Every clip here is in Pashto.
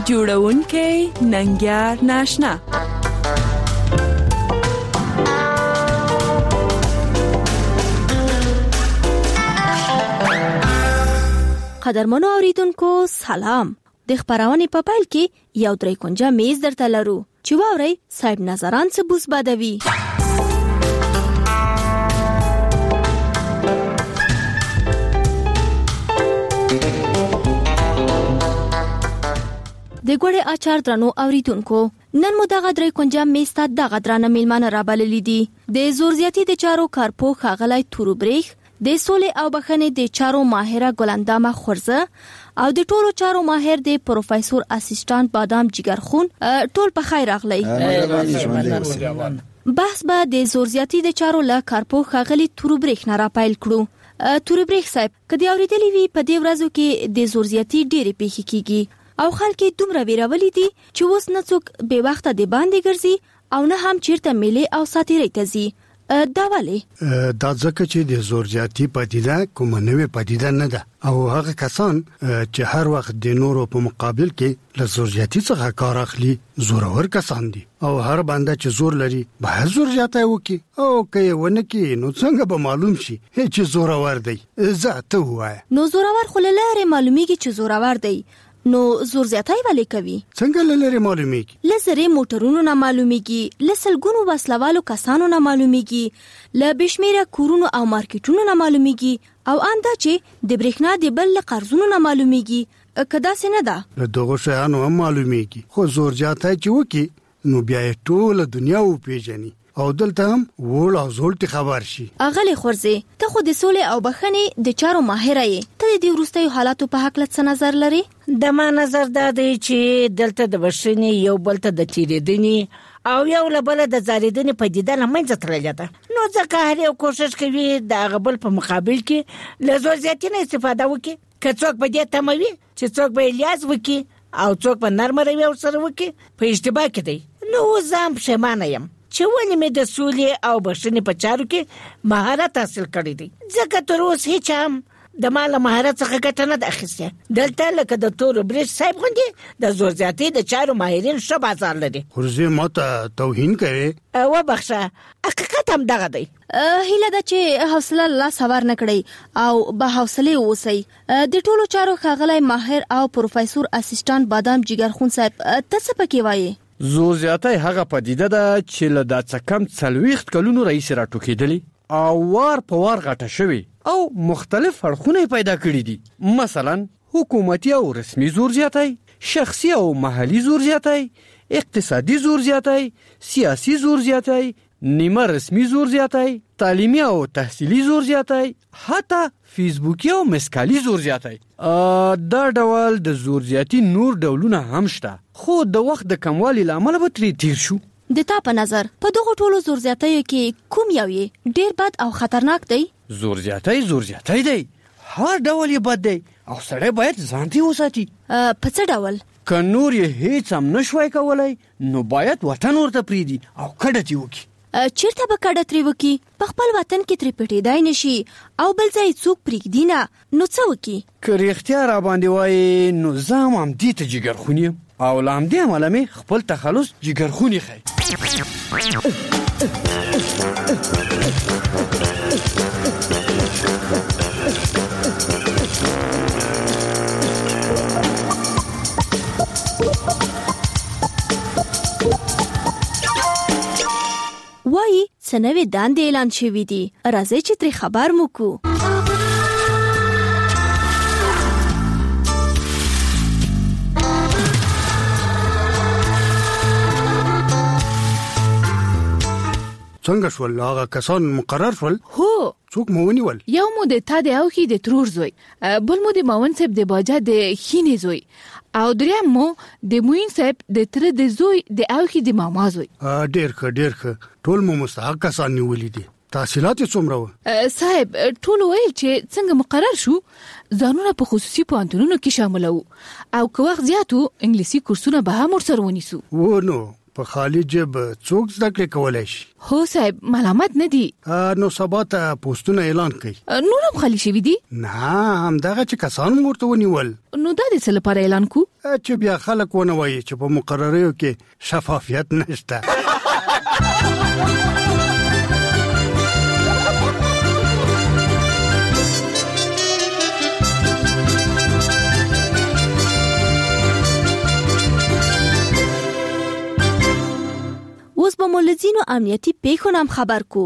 جوړونکی ننګیار ناشنا. قدرمنو اوریدونکو سلام. د خبرونې په پیل کې یو درې کونجه میز درته لرو چې واورئ صاحب نظران څه بوس بدوي. د ګوړې اچار درنو اوریدونکو، نن مو دغه درې کونجه میز ته دغه درانه میلمانه رابللي دي. د زورزیاتي د چارو کارپو ښاغلی توروبریخ، د سولې او بخښنې د چارو ماهره ګلندامه خورزه او د ټولو چارو ماهر د پروفیسور اسسټانټ بادام جګرخون، ټول په خیر راغلی. بحث به د زورزیاتي د چارو له کارپو ښاغلی توروبریخ نه راپیل کړو. توروبریخ صاحب، که د اورېدلي وي په دې ورځو کې د زورزیاتي ډېرې پیښې کیږي او خلک دومره ویرولي دي چې اوس نه څوک بې وخته د باندې ګرځي او نه هم چیرته میلې او ساتیرۍ ته ځي. دا ولې؟ دا ځکه چې د زورزیاتي پدیده کومه نوې پدیده نه ده او هغه کسان چې هر وخت د نورو په مقابل کې له زورزیاتي څخه کار اخلي زورور کسان دي او هر بنده چې زور لري باید زورزیاتي وکړي او که یې ونه کړي نو څنګه به معلوم شي چې زورور دی؟ زه ته ووایه. نو زورور خو له لارې معلومیږي چې زورور دی، نو زورزیاتي ولې کوي؟ څنګه له لارې معلومیږي؟ له زرې موټرونو نه معلومیږي، له سلګونو وسلوالو کسانو نه معلومیږي، له بشمیره کورونو او مارکیټونو نه معلومیږي او انده چې د برېښنا د بل له قرضونو نه معلومیږي. که داسې نه ده؟ له دغو شیانو هم معلومیږي، خو زورزیاتي چې وکړي نو بیا یې ټوله دنیا وپېژني او دلته هم وړ او زولټ خبر شي. اغلی خورزه، ته خو د سولې او بخښنې د چارو ماهره یې، ته د دې وروستیو حالاتو په هکله څه نظر لري؟ د ما نظر دا دی چې دلته د بخښنې یو بل ته د تیریدنې او یو له بله د زاریدنې پدیده له منځه تللې ده. نو ځکه هر یو کوشش کوي د هغه بل په مقابل کې له زورزیاتي نه استفاده وکړي. که څوک په دې تمه وي چې څوک به یې لیاز وکړي او څوک په نرمه رویه ورسره وکړي، په اشتباه کې دی. نو اوس زه هم پښیمانه یم چې ولې مې د سولې او بخښنې په چارو کې مهارت حاصل کړی دی، ځکه تر اوس هیڅ هم د ما له مهارت څخه ګټه نه ده اخیستې. دلته لکه د توروبریخ صاحب غوندې د زورزیاتي د چارو ماهرین ښه بازار لري. خورزه ماته توهین کوي؟ وبخښه، حقیقت هم دغه دی. هیله ده چې حوصله له سوار نه کړئ او به حوصله اوسئ. د ټولو چارو ښاغلی ماهر او پروفیسور اسسټانټ بادام جګرخون صاحب، ته څه پکې وایې؟ زورزیاتي هغه پدیده ده چې له دا څه کم 40 کلونو رئیس راټوکېدلی او وار په وار غټه شوی او مختلف اړخونه پیدا کړی دي. مثلا حکومتي او رسمي زورزیاتي، شخصي او محلي زورزیاتي، اقتصادي زورزیاتي، سیاسي زورزیاتي، نیمه رسمي زورزیاتي، تعلیمي او تحصیلي زورزیاتي، حتی فیسبوکي او مسکالي زورزیاتي. دا ډول د زورزیاتي نور ډولونه هم شته، خو د وخت د کموالي لامل به ترې تیر شو. د تا په نظر په دغه ټولو زورزیاتیو کې کوم یو یې ډیر بد او خطرناک دی؟ زورزیاتي دی، هر ډول یې بد دی او سړی باید ځان ته وساتي. په څه ډول؟ که نور یې هیڅ هم نشوای کولای نو باید وطن ورته پریدي او کډه ترې وکړي. چیرته به کډه ترې وکړي؟ په خپل وطن کې ترې پټېدای نشي او بل ځای څوک پرېږدي نه، نو څه وکړي؟ که رښتیا را باندې وایي نو زه هم همدې ته جګرخون یم او له همدې امله مې خپل تخلص جګرخون ایښی. وایي څه نوې دندې اعلان شوي دي، راځئ چې ترې خبر مو کو. څنګه شول؟ هغه کسان مقرر شول؟ هو. څوک مو ونیول؟ یو مو د تا د اوخي د ترور زوی، بل مو د ماون صاحب د باجا د خینې زوی او دریم مو د موین صاحب د تر د زوی د اوخي د ماما زوی. ډیر ښه، ټول مو مستحق کسان نیولې دي. تحصیلات یې څومره وه؟ صاحب ټول ویل چې څنګه مقرر شو ځانونه په خصوصي پوهنتونونو کې شاملو او که وخت زیاتو انګلیسي کورسونه به هم ورسره ونیسو. نو په خالی جب څوک زده کړې کولای شي؟ هو صاحب ملامت نه دي. نو سبا ته پوسټونه اعلان کړي. نور هم خالی شوي دي؟ نه همدغه چې کسان ورته ونیول. نو دا د څه لپاره اعلان کو؟ چې بیا خلک ونه وایي چې په مقرریو کې شفافیت نشته. اوس به مو له ځینو امنیتي پیښو هم خبر کو.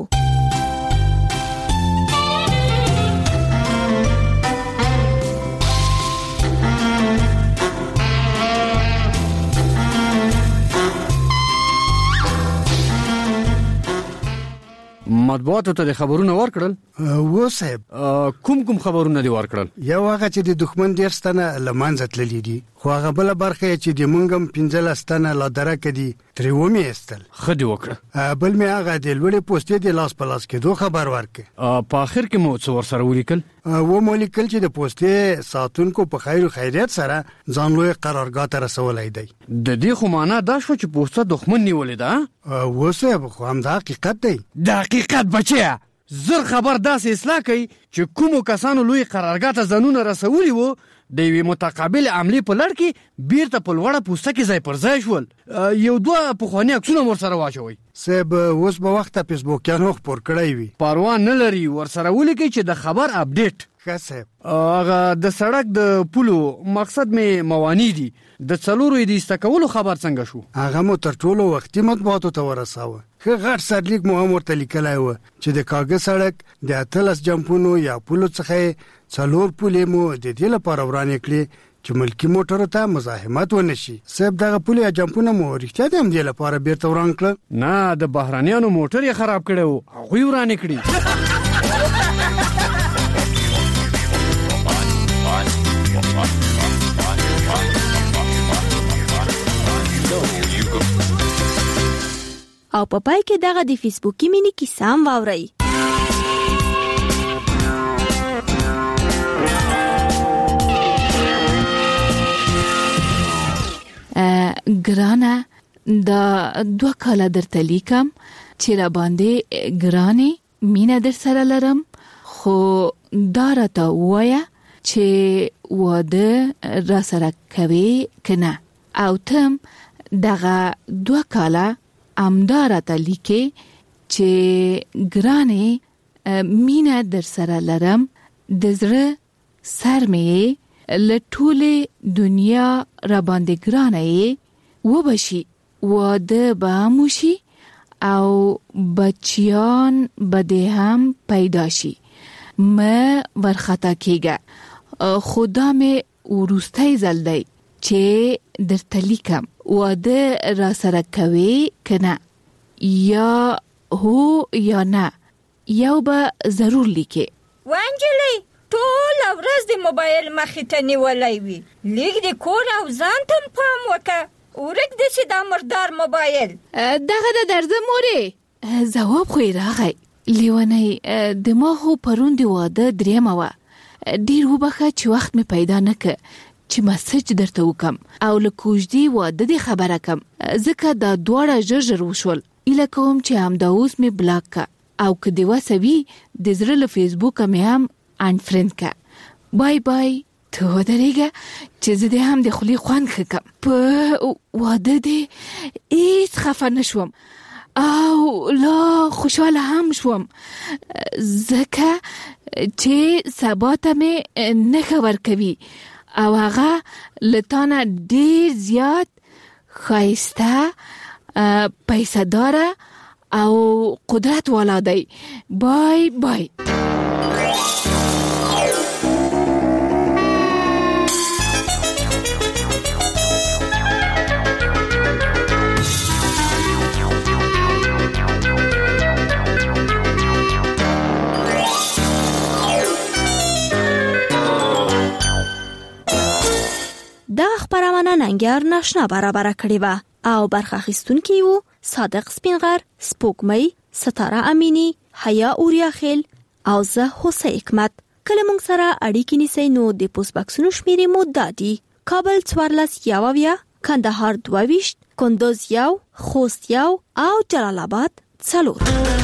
مطبوعاتو ته خبرونه ورکړل؟ و صاحب کوم خبرونه دی ورکړل؟ یو هغه چې د دښمن ډیر ستنه لمانځه تللی دي، خو هغه بل برخه چې د مونږم 15 ستنه لا درکه دي ترې ومه استل. خدي وکړه. بل می هغه د لوړې پوسټې د لاس پلاس کې دوه خبر ورکړ. په اخر کې مو څور سره ولیکل؟ و مولیکل چې د پوسټې ساتونکو په خیر او خیریت سره ځان لوی قرارګاه ته رسولای دی. د دې خو معنا دا شو چې پوسټه دښمن نیولې ده. و صاحب خو هم دا حقیقت دی. د حقیقت بچیا زر خبر داسې اصلاح کوي چې کومو کسانو لوی قرارګاه ته ځانونه رسولي وو د یوې متقابل عملي په لړ کې بیرته په لوړه پوسټه کې ځای پر ځای شول. یو دوه پخواني عکسونه ورسره واچوي. صاحب اوس به وخت فیسبوکیانو خپور کړی وي. پروا نه لري ورسره ولیکي چې د خبر اپډیټ. ښه صاحب. هغه د سړک د پولو مقصد می موانی دي. د څلورو د استکولو خبر څنګه شو؟ هغه مو تر ټولو وختي مطبوعاتو ته ورساوه. ښه غټ سرلیک مو هم ورته لیکلی و چې د کاغذ سړک د 18 جمپونو یا پولو څخه 4 پولې مو د دې لپاره ورانې کړې چې ملکی موټرو ته مزاحمت ونشي. صاحب دغه پولې یا جمپونه مو رښتیا د هم دې لپاره بیرته وران کړل؟ نه د بهرانیانو موټر یې خراب کړی و، هغوی ورانې کړي. او په پای کې دغه د فیسبوکي مینی کیسه هم واورئ. ګرانه دا 2 کاله درته لیکم چې را باندې ګرانې مینه در سره لرم، خو دا راته ووایه چې واده را سره کوي که نه. او تم دغه 2 کاله امداره ته لیکي چې ګرانې مینه در سره لرم، د زړه سر مې له ټولې دنیا را باندې ګرانه یې وبشي، واده به هم وشي او بچیان به دې هم پیدا شي. مه ورخطا کېږه، خدا مې وروستی ځل دی چې درته لیکم واده را سره کوي که نه، یا هو یا نه، یو به ضرور لیکي. وانجلی ټول ورځ د موبایل مخې ته نیولی وي، لیک د کور او ځان ته پام وکړه، ورک دې چې دا مردار موبایل. دغه د درځه مورې ځواب خو یې راغی. لیونی د ما خو پرون د واده 3 وه، ډېر وبخه چې وخت مې پیدا نه که چې مسج درته وکم او له کوژدې واده دې خبره کم، ځکه دا دواړه ژر ژر وشول. ایله کوم چې همدا اوس مې بلاک که او که دې وسه وي د زړه له فیسبوکه مې هم انفرند که. بای بای. ته ودرېږه چې زه دې هم د خولې خوند ښه کم. په واده دې هیڅ خفه نه شوم او لا خوشحاله هم شوم، ځکه چې سبا ته مې نه خبر کوي او هغه لتانه ډیر زیات خایسته، پیسه داره او قدرت والا دی. بای بای. دا خبرونه ننګر ناشنا برابر کړی و او برخه اخیستونکي وو صادق سپینغر، سپوږمۍ، ستاره امینی، حیا اوریاخیل او زه حسین حکمت. کله مونږ سره اړیکې نیسئ نو د پوسټ باکسونو شمیرې مو دادي: کابل 14 یاویا، کندهار 22، کندوز 1، خوست 1 او جلال آباد 4.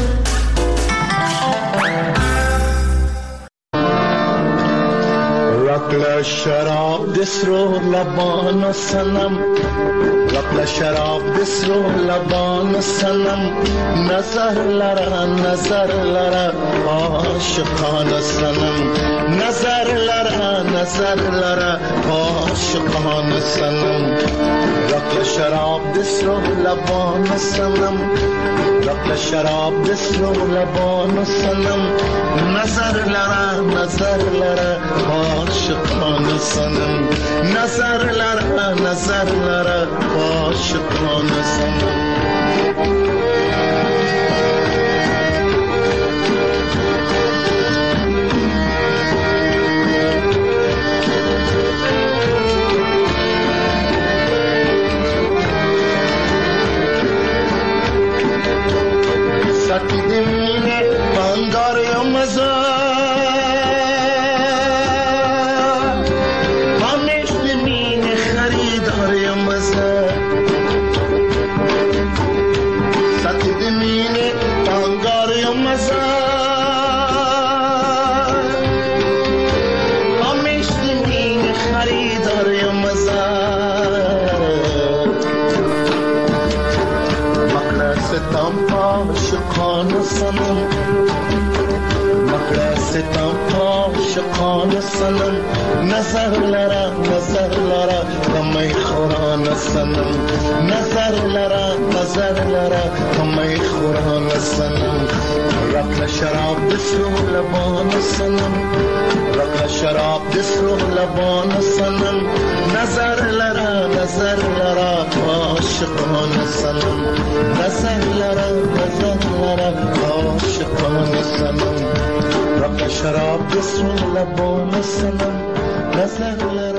رقل شراب دسرو لبان سنم رقل شراب دسرو لبان سنم نظر لرا عاشقان سنم نظر لرا عاشقان سنم رقل شراب دسرو لبان سنم رقل شراب دسرو لبان سنم نظر لرا عاشقان سنم نظر لرا عاشقان سنم ساتی دمینه بانگار یا مزار همیش دمینه خریدار یا مزار ساتی دمینه بانگار یا مزار همیش دمینه خریدار یا مزار مقرستم عاشقان سنم مقرستم عاشقان سنم نظر لرا کمی خوران سنم نظر لرا کمی خوران سنم رقل شراب دسرو لبان سنم رقل شراب دسرو لبان سنم نظر لرا عاشقان سنم نظر لرا عاشقان سنم رقل شراب دسرو لبان سنم نظر لرا